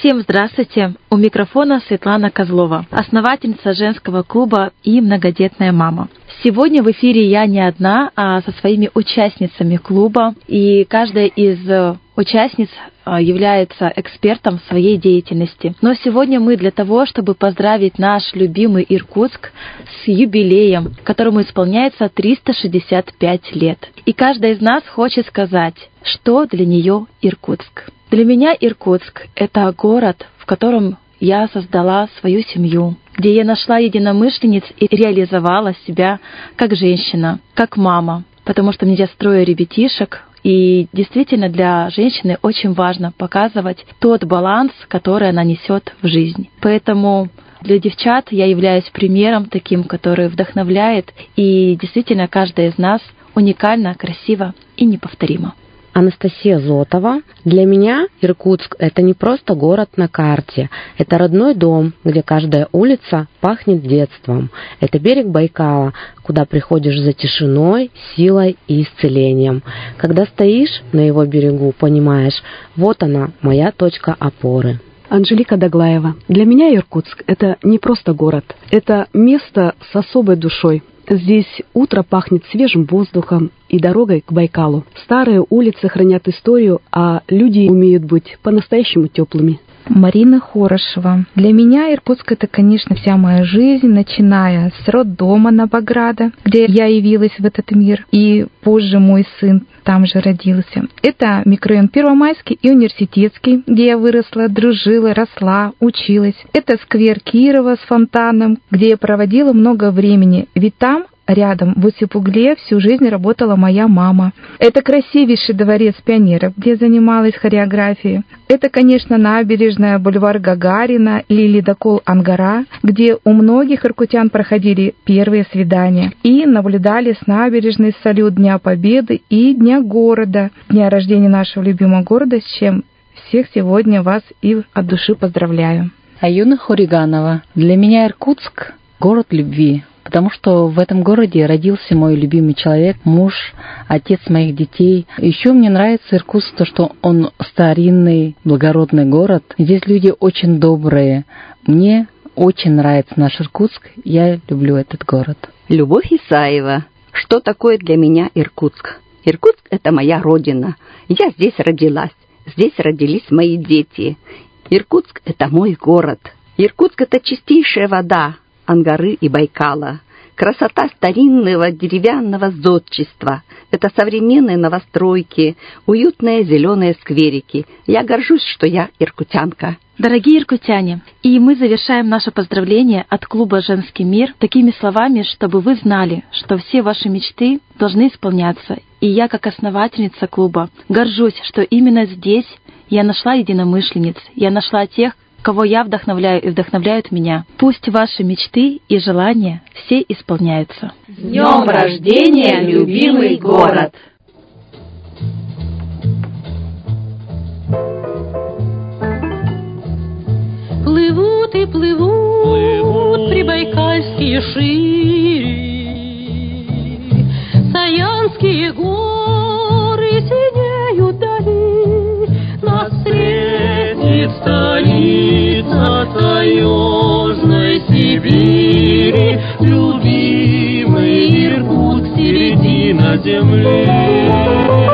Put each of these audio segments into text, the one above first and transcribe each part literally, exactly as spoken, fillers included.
Всем здравствуйте! У микрофона Светлана Козлова, основательница женского клуба и многодетная мама. Сегодня в эфире я не одна, а со своими участницами клуба, и каждая из участниц является экспертом в своей деятельности. Но сегодня мы для того, чтобы поздравить наш любимый Иркутск с юбилеем, которому исполняется триста шестьдесят пять лет. И каждая из нас хочет сказать, что для нее Иркутск. Для меня Иркутск – это город, в котором я создала свою семью, где я нашла единомышленниц и реализовала себя как женщина, как мама, потому что у меня трое ребятишек, и действительно для женщины очень важно показывать тот баланс, который она несет в жизнь. Поэтому для девчат я являюсь примером таким, который вдохновляет, и действительно каждая из нас уникальна, красива и неповторима. Анастасия Зотова. Для меня Иркутск – это не просто город на карте. Это родной дом, где каждая улица пахнет детством. Это берег Байкала, куда приходишь за тишиной, силой и исцелением. Когда стоишь на его берегу, понимаешь, вот она, моя точка опоры. Анжелика Даглаева. Для меня Иркутск – это не просто город. Это место с особой душой. Здесь утро пахнет свежим воздухом и дорогой к Байкалу. Старые улицы хранят историю, а люди умеют быть по-настоящему теплыми. Марина Хорошева. Для меня Иркутск — это, конечно, вся моя жизнь, начиная с роддома Новограда, где я явилась в этот мир, и позже мой сын там же родился. Это микрорайон Первомайский и Университетский, где я выросла, дружила, росла, училась. Это сквер Кирова с фонтаном, где я проводила много времени, ведь там рядом, в Усть-Угле, всю жизнь работала моя мама. Это красивейший дворец пионеров, где я занималась хореографией. Это, конечно, набережная, бульвар Гагарина или ледокол Ангара, где у многих иркутян проходили первые свидания и наблюдали с набережной салют Дня Победы и Дня города, дня рождения нашего любимого города, с чем всех сегодня вас и от души поздравляю. Аюна Хуриганова. Для меня Иркутск – город любви. Потому что в этом городе родился мой любимый человек, муж, отец моих детей. Еще мне нравится Иркутск, то, что он старинный, благородный город. Здесь люди очень добрые. Мне очень нравится наш Иркутск. Я люблю этот город. Любовь Исаева. Что такое для меня Иркутск? Иркутск – это моя родина. Я здесь родилась. Здесь родились мои дети. Иркутск – это мой город. Иркутск – это чистейшая вода Ангары и Байкала. Красота старинного деревянного зодчества. Это современные новостройки, уютные зеленые скверики. Я горжусь, что я иркутянка. Дорогие иркутяне, и мы завершаем наше поздравление от клуба «Женский мир» такими словами, чтобы вы знали, что все ваши мечты должны исполняться. И я, как основательница клуба, горжусь, что именно здесь я нашла единомышленниц, я нашла тех, кого я вдохновляю и вдохновляют меня. Пусть ваши мечты и желания все исполняются. С днем рождения, любимый город! Плывут и плывут, плывут прибайкальские шири, Саянские горы синеют вдали, нас встретит столица таежной Сибири, любимый Иркутск, середина земли.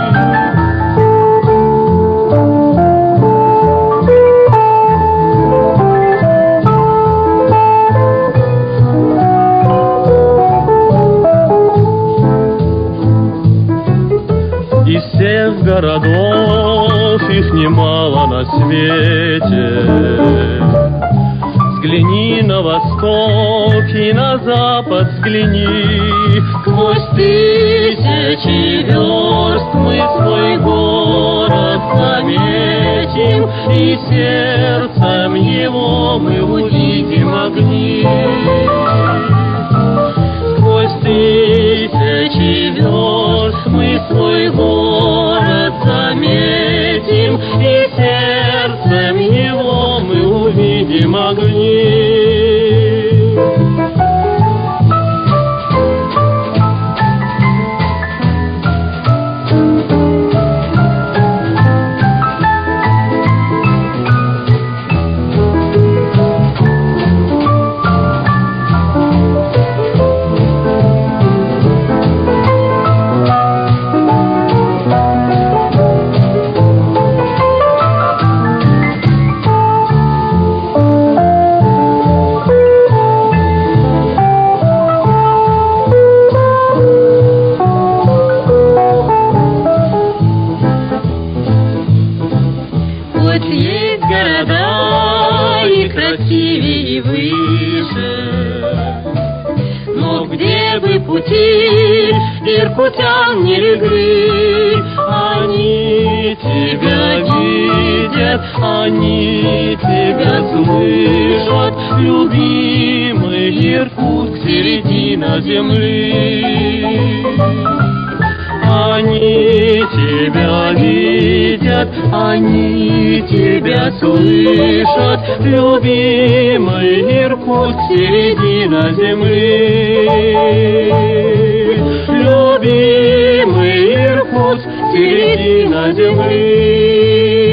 Из всех городов их немало на свете. Взгляни на восток и на запад взгляни. Сквозь тысячи верст мы свой город заметим, и сердцем его мы увидим огни. Сквозь тысячи верст мы свой город заметим, и сердцем его мы увидим огни. иркутян не легли. Они тебя видят, они тебя слышат, любимый Иркутск, середина земли. Они тебя видят, они тебя слышат, любимый Иркутск, середина земли. Любимый Иркутск, середина земли.